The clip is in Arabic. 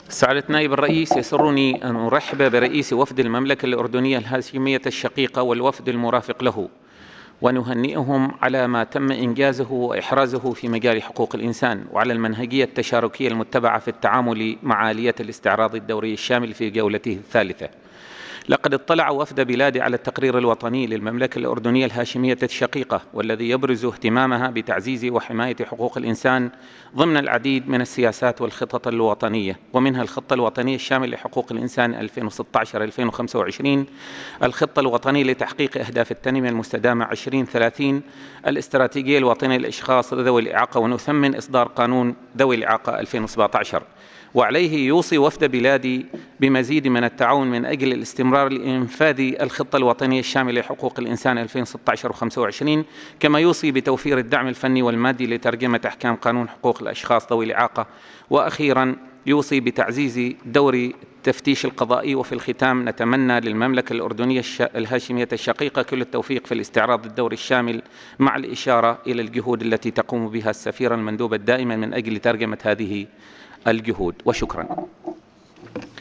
سعادة نائب الرئيس، يسرني أن أرحب برئيس وفد المملكة الأردنية الهاشمية الشقيقة والوفد المرافق له، ونهنئهم على ما تم إنجازه وإحرازه في مجال حقوق الإنسان، وعلى المنهجية التشاركية المتبعة في التعامل مع آلية الاستعراض الدوري الشامل في جولته الثالثة. لقد اطلع وفد بلادي على التقرير الوطني للمملكة الأردنية الهاشمية الشقيقة، والذي يبرز اهتمامها بتعزيز وحماية حقوق الإنسان ضمن العديد من السياسات والخطط الوطنية، ومنها الخطة الوطنية الشاملة لحقوق الإنسان 2016-2025، الخطة الوطنية لتحقيق أهداف التنمية المستدامة 2030، الاستراتيجية الوطنية للأشخاص ذوي الإعاقة، ونثمن إصدار قانون ذوي الإعاقة 2017. وعليه يوصي وفد بلادي بمزيد من التعاون من أجل الاستمرار لإنفاذ الخطة الوطنية الشاملة لحقوق الإنسان 2016 و25، كما يوصي بتوفير الدعم الفني والمادي لترجمة أحكام قانون حقوق الأشخاص ذوي الإعاقة. وأخيرا يوصي بتعزيز دور التفتيش القضائي. وفي الختام نتمنى للمملكة الأردنية الهاشمية الشقيقة كل التوفيق في الاستعراض الدوري الشامل، مع الإشارة إلى الجهود التي تقوم بها السفيرة المندوبة الدائمة من أجل ترجمة هذه الجهود. وشكرا.